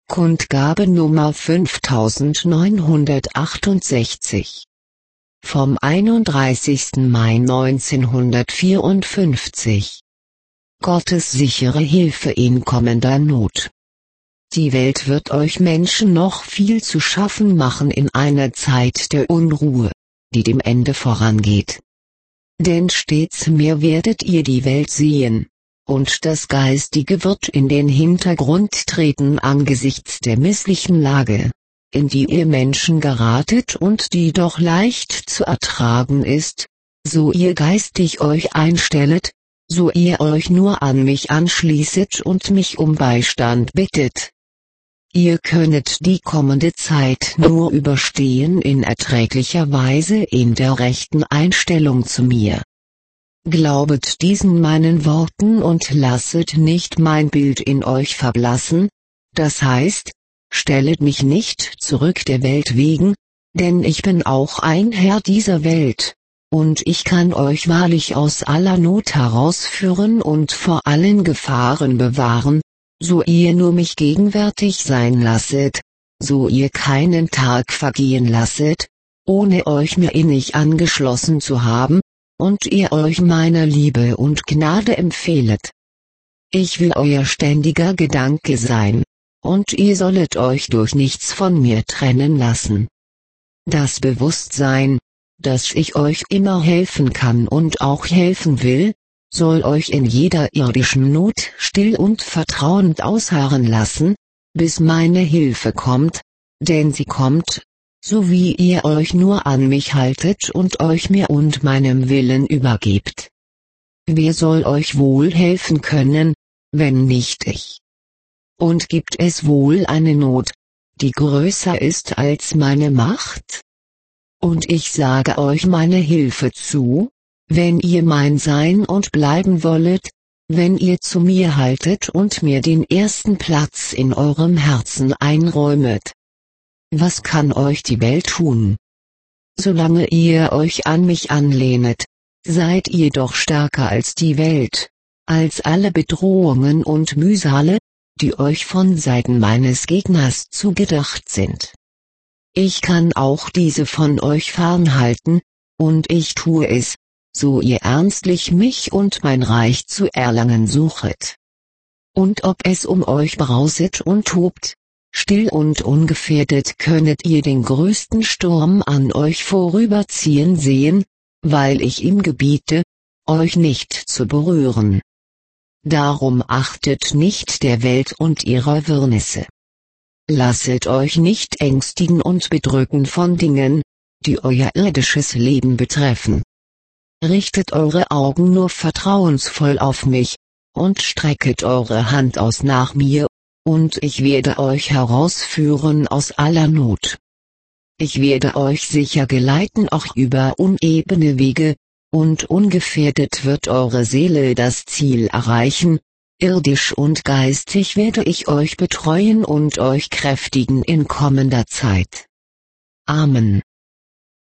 Kundgabe Nummer 5968. Vom 31. Mai 1954. Gottes sichere Hilfe in kommender Not. Die Welt wird euch Menschen noch viel zu schaffen machen in einer Zeit der Unruhe, die dem Ende vorangeht. Denn stets mehr werdet ihr die Welt sehen, und das Geistige wird in den Hintergrund treten angesichts der misslichen Lage, in die ihr Menschen geratet und die doch leicht zu ertragen ist, so ihr geistig euch einstellet, so ihr euch nur an mich anschließet und mich um Beistand bittet. Ihr könnet die kommende Zeit nur überstehen in erträglicher Weise in der rechten Einstellung zu mir. Glaubet diesen meinen Worten und lasset nicht mein Bild in euch verblassen, das heißt, stellet mich nicht zurück der Welt wegen, denn ich bin auch ein Herr dieser Welt, und ich kann euch wahrlich aus aller Not herausführen und vor allen Gefahren bewahren, so ihr nur mich gegenwärtig sein lasset, so ihr keinen Tag vergehen lasset, ohne euch mir innig angeschlossen zu haben, und ihr euch meiner Liebe und Gnade empfehlet. Ich will euer ständiger Gedanke sein, und ihr sollet euch durch nichts von mir trennen lassen. Das Bewusstsein, dass ich euch immer helfen kann und auch helfen will, soll euch in jeder irdischen Not still und vertrauend ausharren lassen, bis meine Hilfe kommt, denn sie kommt, so wie ihr euch nur an mich haltet und euch mir und meinem Willen übergebt. Wer soll euch wohl helfen können, wenn nicht ich? Und gibt es wohl eine Not, die größer ist als meine Macht? Und ich sage euch meine Hilfe zu, wenn ihr mein Sein und bleiben wollet, wenn ihr zu mir haltet und mir den ersten Platz in eurem Herzen einräumet. Was kann euch die Welt tun? Solange ihr euch an mich anlehnet, seid ihr doch stärker als die Welt, als alle Bedrohungen und Mühsale, die euch von Seiten meines Gegners zugedacht sind. Ich kann auch diese von euch fernhalten, und ich tue es, so ihr ernstlich mich und mein Reich zu erlangen suchet. Und ob es um euch brauset und tobt, still und ungefährdet könnet ihr den größten Sturm an euch vorüberziehen sehen, weil ich ihm gebiete, euch nicht zu berühren. Darum achtet nicht der Welt und ihrer Wirrnisse. Lasset euch nicht ängstigen und bedrücken von Dingen, die euer irdisches Leben betreffen. Richtet eure Augen nur vertrauensvoll auf mich, und strecket eure Hand aus nach mir, und ich werde euch herausführen aus aller Not. Ich werde euch sicher geleiten auch über unebene Wege, und ungefährdet wird eure Seele das Ziel erreichen, irdisch und geistig werde ich euch betreuen und euch kräftigen in kommender Zeit. Amen.